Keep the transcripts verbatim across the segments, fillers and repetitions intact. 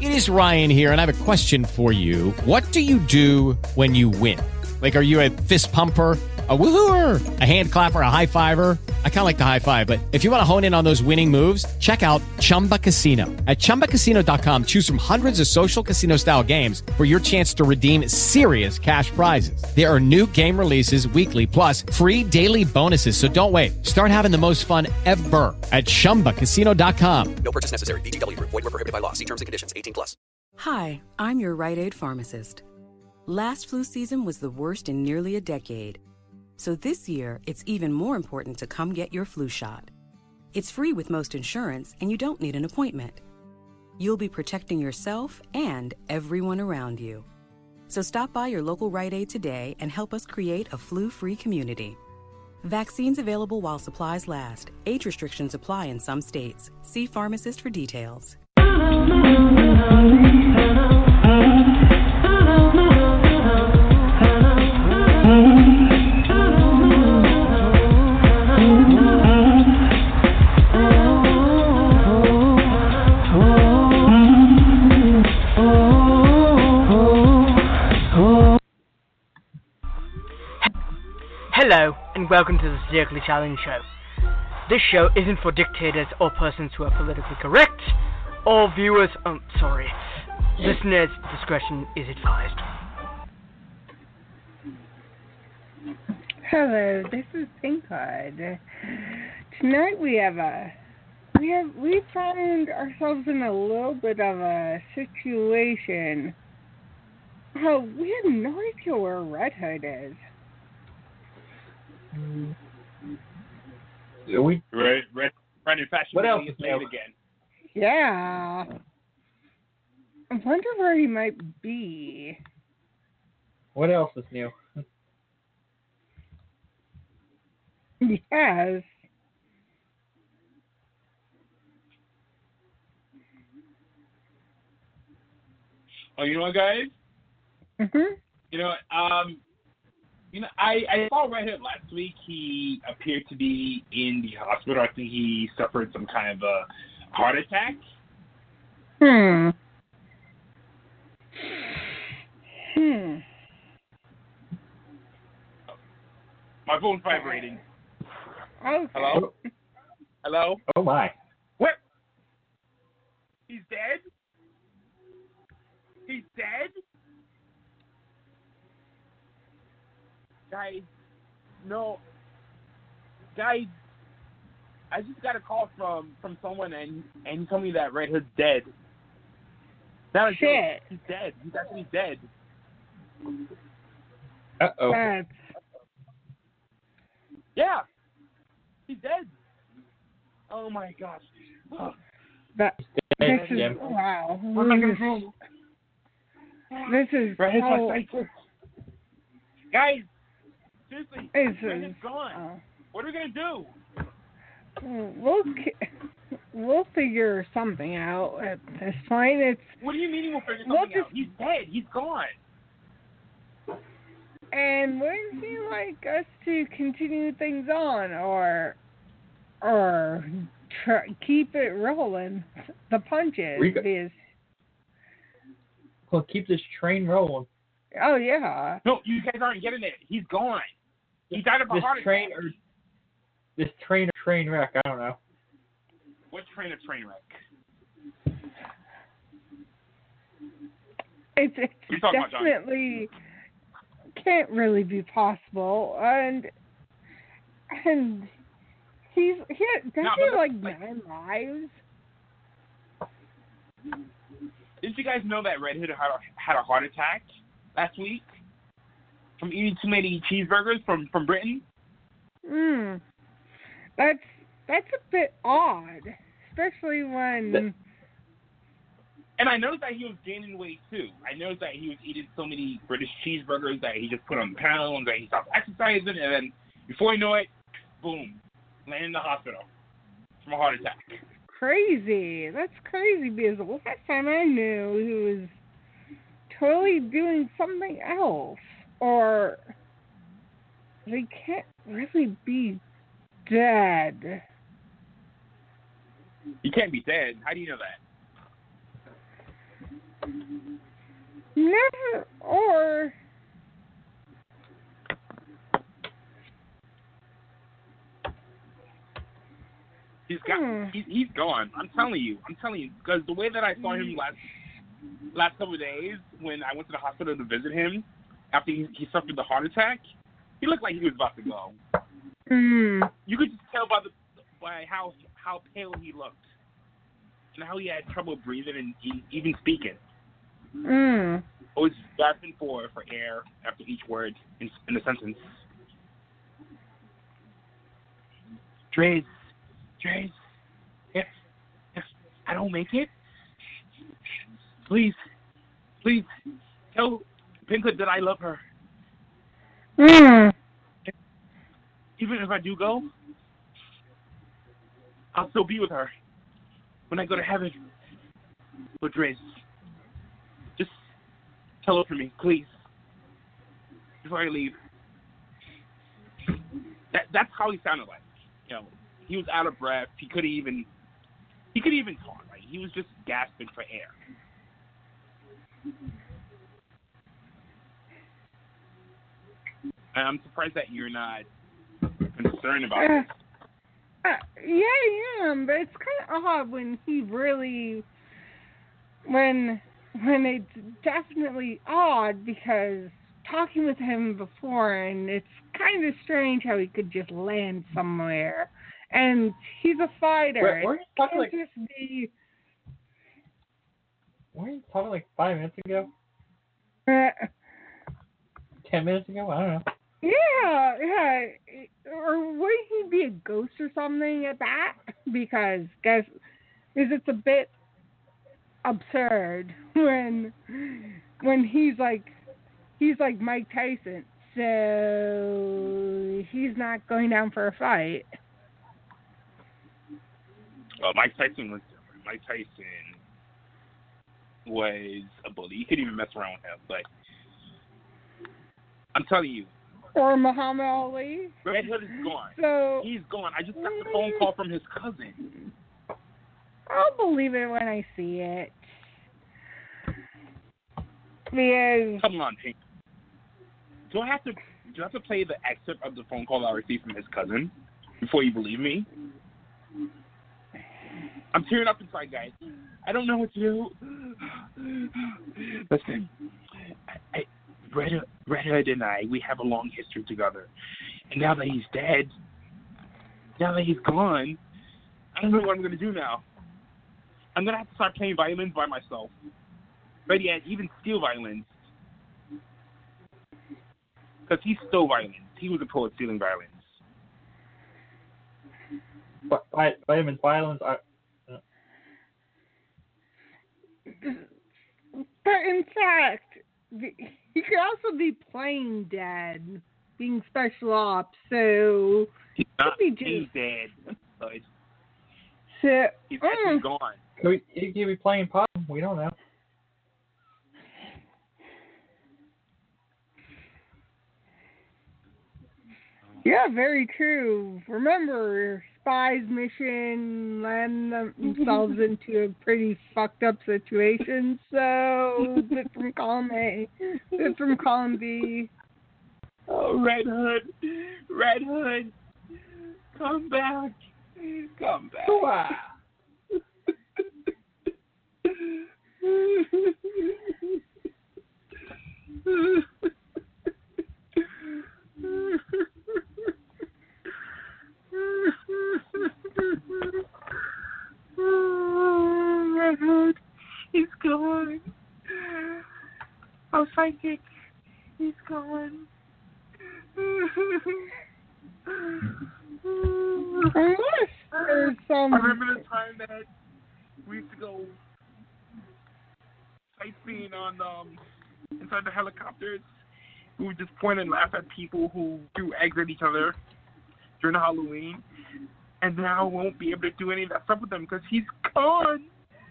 It is Ryan here, and I have a question for you. What do you do when you win? Like, are you a fist pumper, a woohooer, a hand clapper, a high fiver? I kind of like the high five, but if you want to hone in on those winning moves, check out Chumba Casino. At chumba casino dot com, choose from hundreds of social casino-style games for your chance to redeem serious cash prizes. There are new game releases weekly, plus free daily bonuses. So don't wait. Start having the most fun ever at chumba casino dot com. No purchase necessary. V G W Group. Void where prohibited by law. See terms and conditions. eighteen plus. Hi, I'm your Rite Aid pharmacist. Last flu season was the worst in nearly a decade. So this year, it's even more important to come get your flu shot. It's free with most insurance, and you don't need an appointment. You'll be protecting yourself and everyone around you. So stop by your local Rite Aid today and help us create a flu-free community. Vaccines available while supplies last. Age restrictions apply in some states. See pharmacist for details. Hello, and welcome to the Zirkly Challenge Show. This show isn't for dictators or persons who are politically correct, or viewers, um, sorry, listeners' discretion is advised. Hello, this is Pinkard. Tonight we have a, we have, we found ourselves in a little bit of a situation. Oh, we have no idea where Red Hood is. Are we Red, red, running fashion. What else is is late new? again? Yeah. I wonder where he might be. What else is new? Yes. Oh, you know what, guys? Mhm. You know, um, you know, I, I saw Red Hood last week. He appeared to be in the hospital. I think he suffered some kind of a heart attack. Hmm. Hmm. My phone's vibrating. Okay. Hello? Hello? Oh my. What? He's dead? He's dead? Guys, no. Guys, I just got a call from, from someone and, and he told me that Red Hood's dead. Not a joke. Shit. He's dead. He's actually dead. Uh-oh. That's Yeah. He's dead. Oh my gosh. Oh. that. Hey, This is Jim. wow. What am I gonna do? This is Red Hood's so, my sidekick. Guys, seriously, This Red is Hood's gone. uh, What are we gonna do? we'll ki- we'll figure something out at this point. It's What do you mean we'll figure We'll something just- out? He's dead. He's gone. and wouldn't you like us to continue things on or or try, keep it rolling? The punches We got- is Well, keep this train rolling. oh yeah. No, you guys aren't getting it. He's gone. He died of a This heart train attack. or this train or train wreck, I don't know. What train of train wreck? It's, You're it's talking about Johnny. definitely can't really be possible, and and he's he does No, he have but like like- nine lives? Didn't you guys know that Red Hood had a, had a heart attack last week from eating too many cheeseburgers from, from Britain? Hmm, that's that's a bit odd, especially when And I noticed that he was gaining weight too. I noticed that he was eating so many British cheeseburgers that he just put on pounds, that he stopped exercising, and then before you know it, boom, landed in the hospital from a heart attack. crazy. That's crazy because the last time I knew he was totally doing something else, or they can't really be dead. He can't be dead. How do you know that? Never, or He's got. Hmm. He's, he's gone. I'm telling you. I'm telling you. Because the way that I saw him last last couple of days when I went to the hospital to visit him after he, he suffered the heart attack, he looked like he was about to go. Hmm. You could just tell by the by how how pale he looked and how he had trouble breathing and e- even speaking. Hmm. Always gasping for for air after each word in, in a sentence. Dre's, Dre's, if if I don't make it, please, please tell Pinklett that I love her. Hmm. Even if I do go, I'll still be with her when I go to heaven. But Dre's, just tell her for me, please, before I leave. That that's how he sounded like. You know, he was out of breath. He couldn't even he couldn't even talk. Like he was just gasping for air. And I'm surprised that you're not concerned about Uh, it. uh, yeah, I am, but it's kind of odd when he really, when when it's definitely odd because talking with him before, and it's kind of strange how he could just land somewhere. And he's a fighter. Where, where are you It talking can't like? just be. Were you talking like five minutes ago? Uh, Ten minutes ago? I don't know. yeah, yeah. Or would he be a ghost or something at that? Because, guys, because it's a bit absurd when when he's like he's like Mike Tyson, so he's not going down for a fight. Well, Mike Tyson was different. Mike Tyson was a bully. You couldn't even mess around with him. But I'm telling you, Or Muhammad Ali. Red Hood is gone. So He's gone. I just got the phone call from his cousin. I'll believe it when I see it. Because Come on, Pink. Do I have to? Do I have to play the excerpt of the phone call I received from his cousin before you believe me? I'm tearing up inside, guys. I don't know what to do. Listen, I, I, Red, Red Hood and I, we have a long history together. And now that he's dead, now that he's gone, I don't know what I'm going to do now. I'm going to have to start playing violins by myself. But yeah, even steal violins. Because he stole violins. He was a poet stealing violins. But vi- vitamins, violence. I, But in fact, he could also be playing dead, being special ops, so He's not. Could be He's just- dead. But so he's mm, actually gone. could we, he could be playing pop. We don't know. yeah, very true. Remember, Spy's mission land themselves into a pretty fucked up situation, so bit from column A, bit from column B. Oh, Red Hood. Red Hood. Come back. Come back. Wow. Red Hood. He's gone. I'm psychic. He's gone. Unless there's some. I remember the time that we used to go sightseeing on um inside the helicopters. We would just point and laugh at people who threw eggs at each other during Halloween, and now won't be able to do any of that stuff with them because he's gone.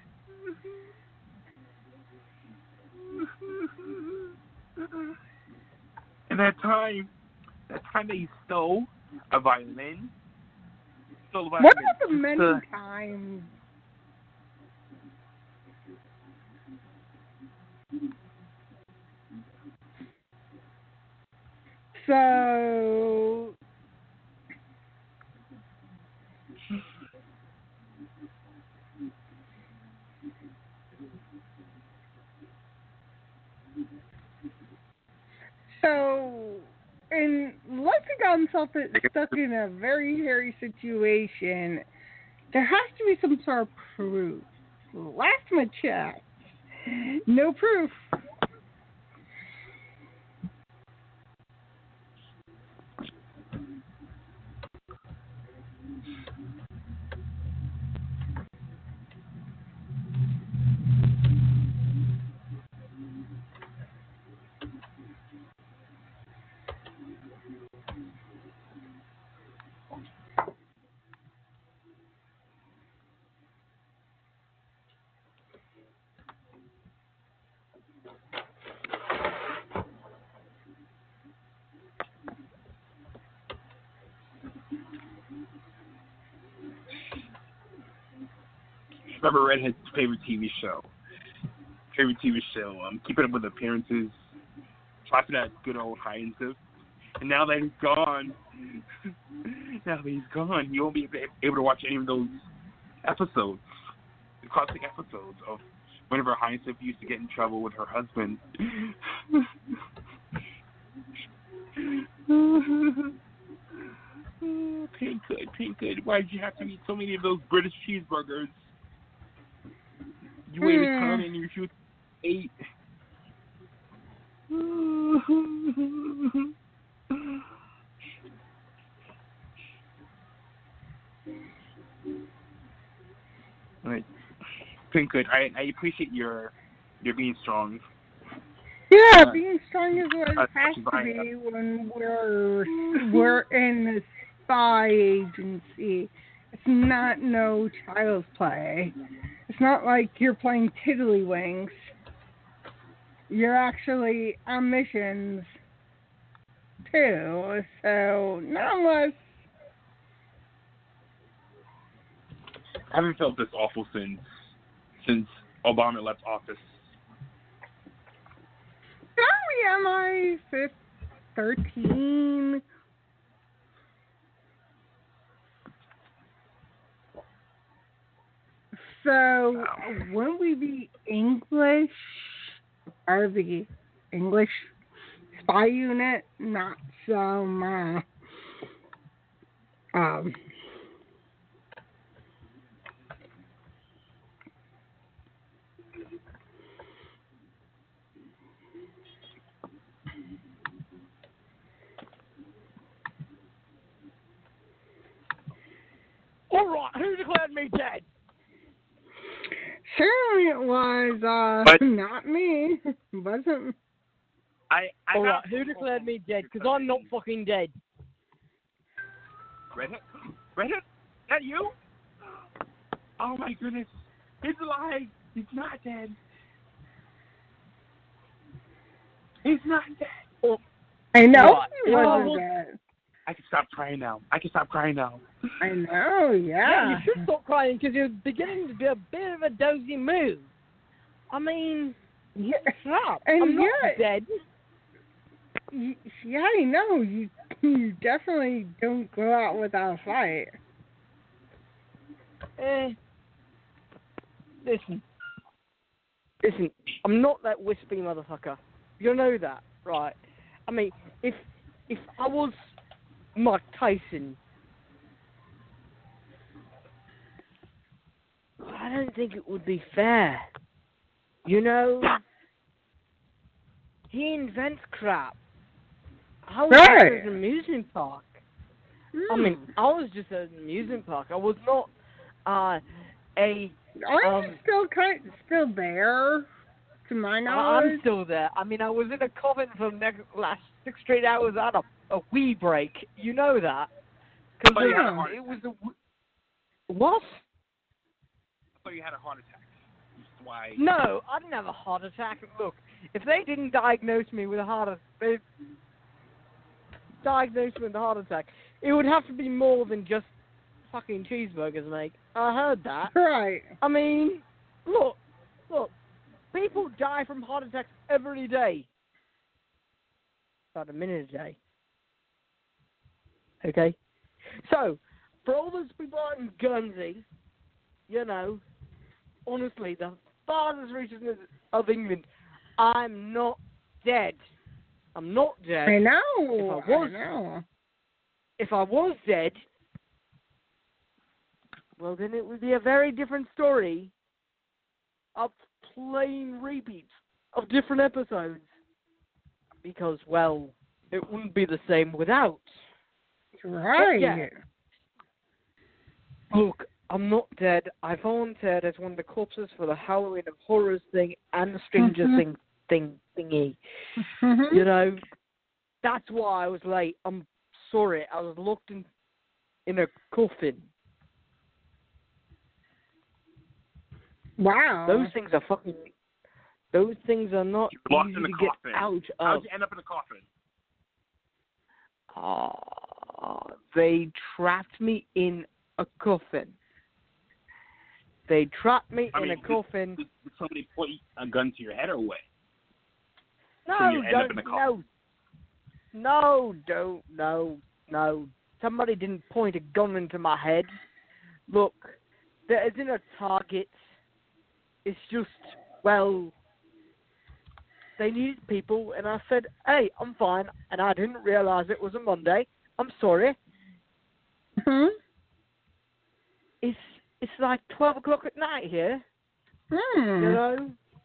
And that time, that time that he stole a violin. Stole a violin. What about the many Uh, times? So, so, and Lexi got himself stuck in a very hairy situation. There has to be some sort of proof. Last time I checked, no proof. Remember Redhead's favorite T V show? Favorite T V show. Um, Keeping Up with Appearances. Slapping at good old Hyacinth. And now that he's gone, now that he's gone, you won't be able to watch any of those episodes, the classic episodes of whenever Hyacinth used to get in trouble with her husband. Oh, Pink Good, Pink Good. Why did you have to eat so many of those British cheeseburgers? You waited Hmm. ten and you shoot eight. Right. Pink Good, I, I appreciate your your being strong. Yeah, Uh, being strong is what it uh, has to Brian. be when we're we're in the spy agency. It's not no child's play. It's not like you're playing tiddlywinks. You're actually on missions too. So not unless I haven't felt this awful since since Obama left office. Sorry, am I fifth, thirteen? So, wouldn't we be English? Or the English spy unit? Not some, uh, um, All right, who declared me dead? certainly it was, uh, But- not me. It wasn't. I, I All right, got- who declared me dead? Because I'm not fucking dead. Redhead? Redhead? That you? Oh my goodness. He's alive. He's not dead. He's not dead. I know What? it wasn't Well, that. I can stop crying now. I can stop crying now. I know, Yeah, yeah. you should stop crying because you're beginning to be a bit of a dozy mood. I mean, Yeah, stop. And I'm not yet- dead. y- yeah, I know. You, you definitely don't go out without a fight. Eh. Listen. Listen, I'm not that wispy motherfucker. You know that, right? I mean, if if I was Mike Tyson, I don't think it would be fair. You know? He invents crap. I was Right. just at an amusement park. I mean, I was just at an amusement park. I was not uh, a... Aren't um, you still kind still there? To my I- knowledge. I'm still there. I mean, I was in a coven for the next, last six straight hours at a, a wee break. You know that. Because Oh, you had a heart it was a... w- What? I thought you had a heart attack. That's why. No, I didn't have a heart attack. Look, if they didn't diagnose me with a heart attack, they diagnosed me with a heart attack, it would have to be more than just fucking cheeseburgers, mate. I heard that. Right. I mean, look, look, people die from heart attacks every day. About a minute a day. Okay? So, for all those people out in Guernsey, you know, honestly, the farthest reaches of England, I'm not dead. I'm not dead. I know. If I was, I know. If I was dead, well, then it would be a very different story of plain repeats of different episodes. Because, well, it wouldn't be the same without. Right. Yeah. Look, I'm not dead. I volunteered as one of the corpses for the Halloween of Horrors thing and the Stranger Mhm. Thing thing thingy. Mhm. You know, that's why I was late. I'm sorry. I was locked in in a coffin. Wow. Those things are fucking. Those things are not You're locked easy in a to coffin. get out How'd of. you end up in a coffin? Uh, they trapped me in a coffin. They trapped me I in mean, a coffin. Did, did somebody point a gun to your head or what? No, So you end up don't, in a no, coffin. no, don't, no, no. Somebody didn't point a gun into my head. Look, there isn't a target. It's just, well, they needed people, and I said, hey, I'm fine, and I didn't realize it was a Monday. I'm sorry. Hmm? It's it's like twelve o'clock at night here, Hmm. you know?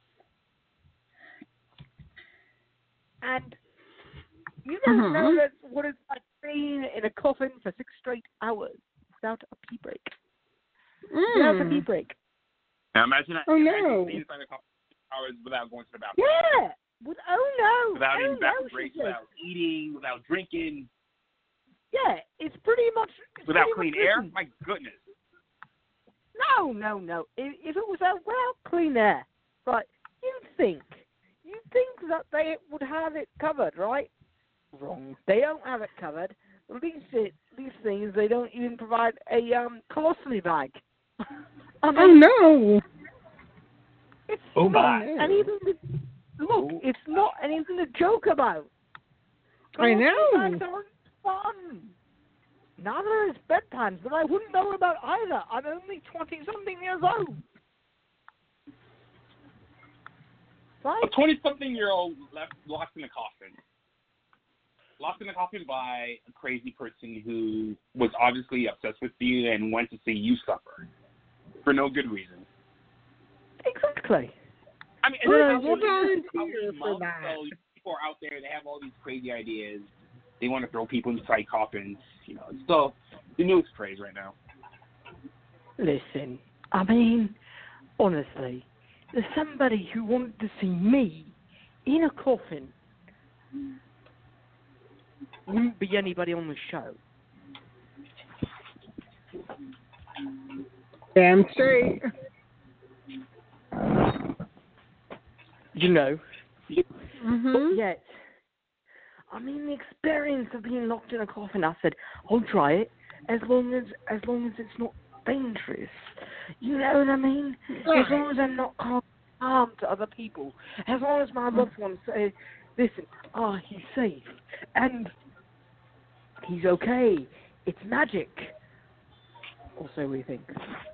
And you don't Mhm. know that what it's like being in a coffin for six straight hours without a pee break. Without a pee Mm. break. Now imagine that. Oh, imagine no. staying inside a coffin for hours without going to the bathroom. Yeah. With, oh no. Without oh, eating no, bathroom she breaks, said. without eating, without drinking, Yeah, it's pretty much. It's without pretty clean much air. written. My goodness. No, no, no. If, if it was out well clean air, right? You'd think, you'd think that they would have it covered, right? Wrong. They don't have it covered. These it, these things, they don't even provide a um colostomy bag. I mean, Oh no. it's Oh, not my. anything to, look. Oh. It's not anything to joke about. I know. Colostomy bags aren't fun. Neither is bedpans, but I wouldn't know about either. I'm only twenty-something years old. Right? A twenty-something-year-old left locked in a coffin. Locked in a coffin by a crazy person who was obviously obsessed with you and went to see you suffer for no good reason. Exactly. I mean, Well, it's we'll it's Halloween volunteer for month, that. so people are out there. They have all these crazy ideas. They want to throw people inside coffins. You know, it's still the news craze right now. Listen, I mean, honestly, there's somebody who wanted to see me in a coffin. Wouldn't be anybody on the show. Damn straight. You know. Mhm. But yet, I mean, the experience of being locked in a coffin, I said, I'll try it as long as as long as it's not dangerous. You know what I mean? As long as I'm not causing harm to other people. As long as my loved ones say, listen, ah, oh, he's safe. And he's okay. It's magic. Or so we think.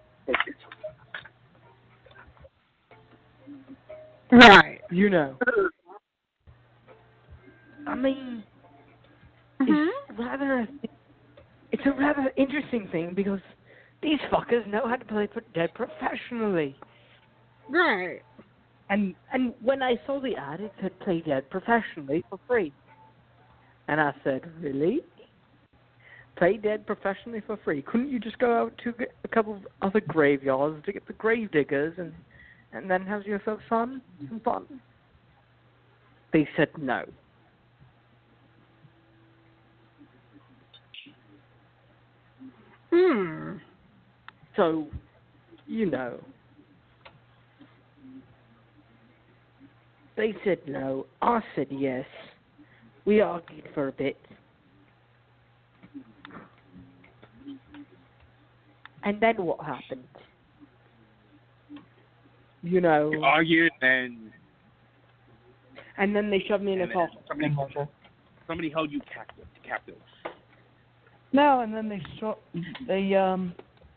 Right. You know. I mean, Mhm. it's rather, it's a rather interesting thing because these fuckers know how to play dead professionally. Right. And and when I saw the ad, it said play dead professionally for free. And I said, really? Play dead professionally for free? Couldn't you just go out to get a couple of other graveyards to get the grave diggers and and then have yourself fun, some fun? They said no. Hmm. So, you know, they said no. I said yes. We argued for a bit. And then what happened? You know. You argued, and And then they shoved me in a and then coffin. somebody, somebody held you captive. Captive. No, and then they sho- they um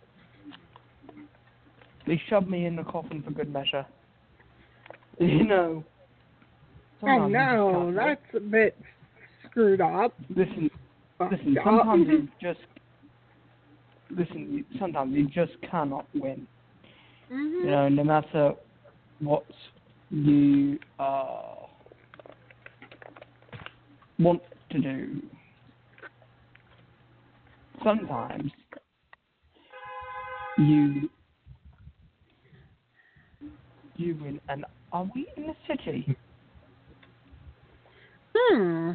they shoved me in the coffin for good measure. You know. I know, that's a bit screwed up. Listen, listen. Up. Sometimes you just listen. Sometimes you just cannot win. Mm-hmm. You know, no matter what you uh, want to do. Sometimes you you win. And are we in the city? Hmm.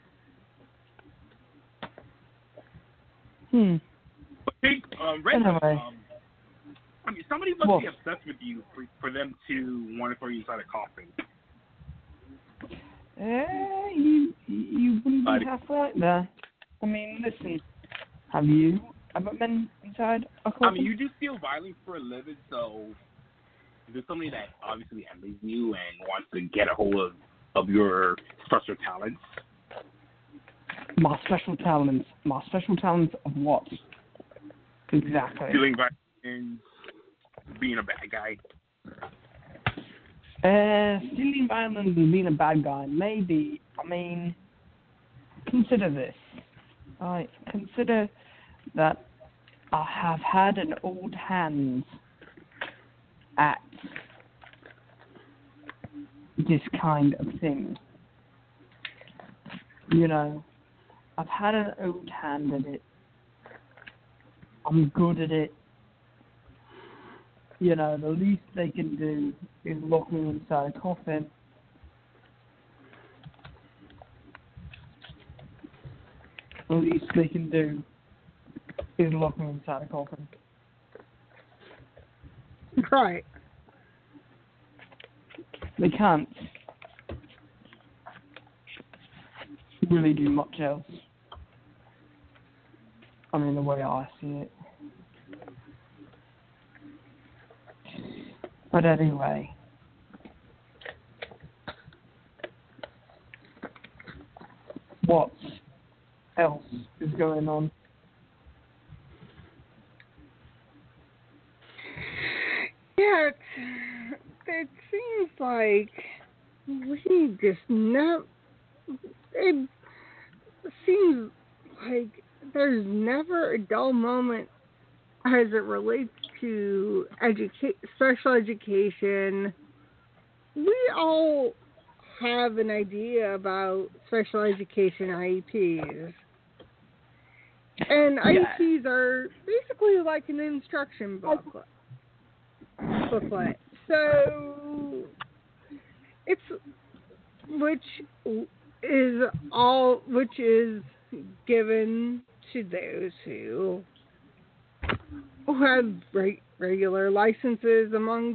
Hmm. I think, um, Red, Anyway. um, I mean, somebody must Well, be obsessed with you for, for them to want to throw you inside a coffin. Eh, you you wouldn't Uh, be half right there. I mean, listen. Have you ever been inside a coffin? I mean, you do steal violence for a living, so there's somebody that obviously envies you and wants to get a hold of, of your special talents. My special talents. My special talents of what? Exactly. Stealing violence, being a bad guy. Uh, stealing violence and being a bad guy. Maybe. I mean, consider this. Alright, consider that I have had an old hand at this kind of thing. You know, I've had an old hand at it. I'm good at it. You know, the least they can do is lock me inside a coffin. The least they can do is lock me inside a coffin. Right. They can't really do much else. I mean, the way I see it. But anyway. What else is going on? Yeah, it's, it seems like we just never. It seems like there's never a dull moment as it relates to educa- special education. We all have an idea about special education I E Ps. And I E Ps are basically like an instruction booklet. booklet. So it's which is all which is given to those who who have re- regular licenses amongst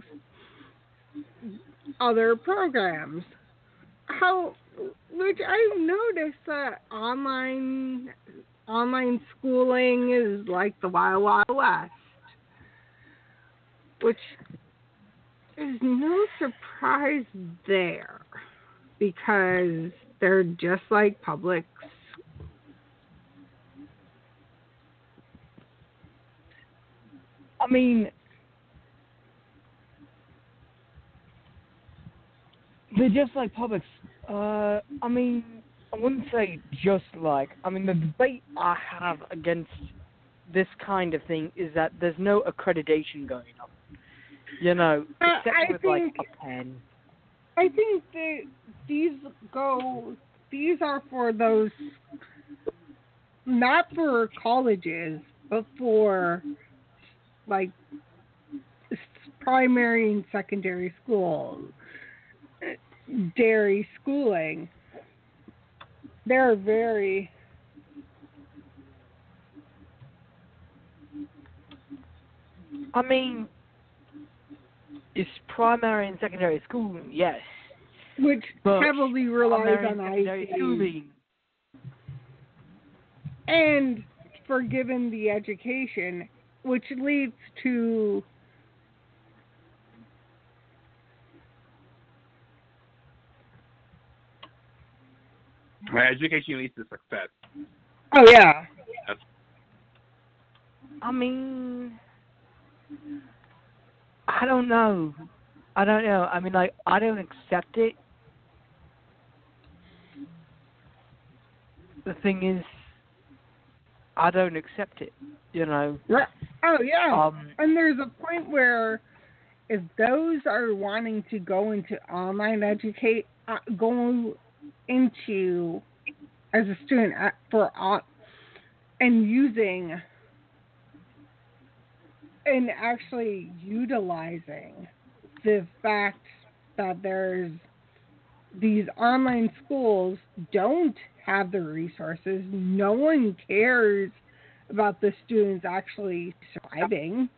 other programs. How which I've noticed that online online schooling is like the Wild Wild West, which is no surprise there because they're just like public. I mean, they're just like publics. Uh, I mean, I wouldn't say just like. I mean, the debate I have against this kind of thing is that there's no accreditation going on. You know, except uh, with think, like a pen. I think that these go. These are for those, not for colleges, but for like primary and secondary schools, dairy schooling. They're very. I mean, it's primary and secondary schooling, yes. Which but heavily relies on I I E Ps. schooling. And for given the education, which leads to My education leads to success. oh yeah, That's, I mean, I don't know. I don't know. I mean, like, I don't accept it. The thing is, I don't accept it, you know. Right. Oh, yeah. Um, and there's a point where if those are wanting to go into online educate, uh, go into as a student uh, for uh, and using and actually utilizing the fact that there's these online schools don't have the resources. No one cares about the students actually surviving.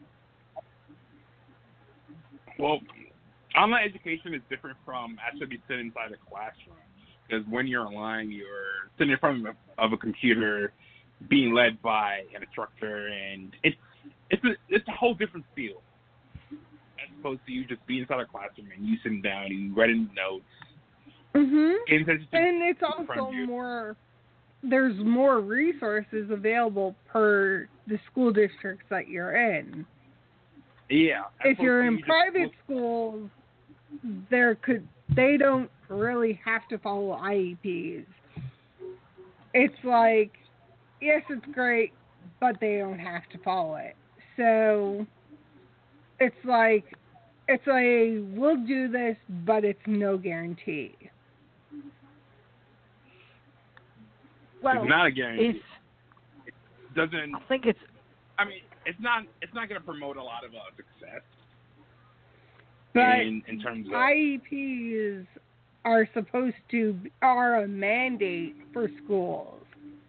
Well, online education is different from actually sitting inside a classroom. Because when you're online, you're sitting in front of a, of a computer, being led by an instructor, and it's it's a, it's a whole different feel as opposed to you just being inside a classroom and you sitting down, you writing notes. Mhm. And it's also more. There's more resources available per the school districts that you're in. Yeah. If you're in you private schools, there could they don't really have to follow I E Ps. It's like, yes, it's great, but they don't have to follow it. So it's like it's a we'll do this, but it's no guarantee. Well, it's not a guarantee. It's, it doesn't. I think it's. I mean, it's not. It's not going to promote a lot of uh, success. But in, in terms of I E Ps are supposed to are a mandate for schools.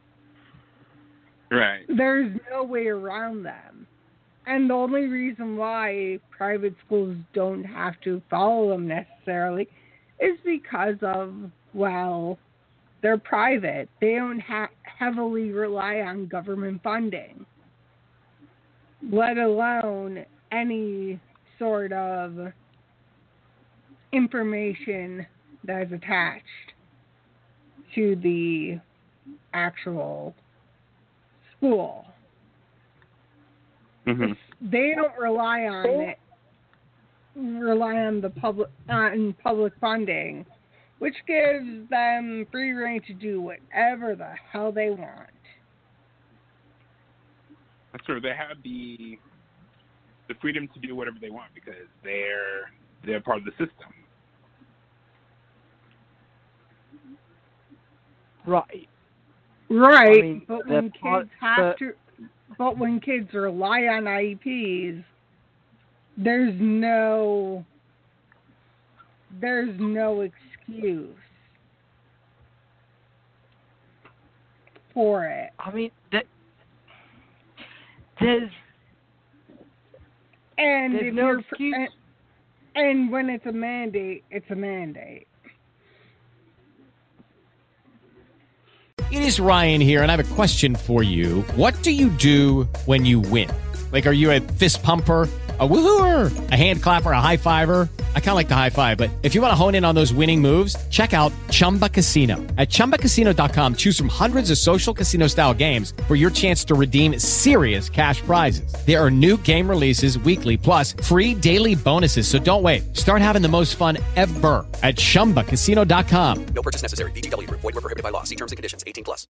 Right. There's no way around them. And the only reason why private schools don't have to follow them necessarily is because of, well, they're private. They don't ha- heavily rely on government funding, let alone any sort of information that is attached to the actual school. Mm-hmm. They don't rely on it, rely on the public on public funding, which gives them free rein to do whatever the hell they want. That's true. They have the the freedom to do whatever they want because they're they're part of the system. Right. Right, I mean, but when part, kids have the, to, but when kids rely on I E Ps, there's no, there's no excuse for it. I mean, that, there's and there's if no you're, excuse. And, and when it's a mandate, it's a mandate. It is Ryan here, and I have a question for you. What do you do when you win? Like, are you a fist pumper, a woohooer, a hand clapper, a high fiver? I kind of like the high five, but if you want to hone in on those winning moves, check out Chumba Casino. At Chumba Casino dot com, choose from hundreds of social casino-style games for your chance to redeem serious cash prizes. There are new game releases weekly, plus free daily bonuses. So don't wait. Start having the most fun ever at Chumba Casino dot com. No purchase necessary. V G W. Void where prohibited by law. See terms and conditions. eighteen plus.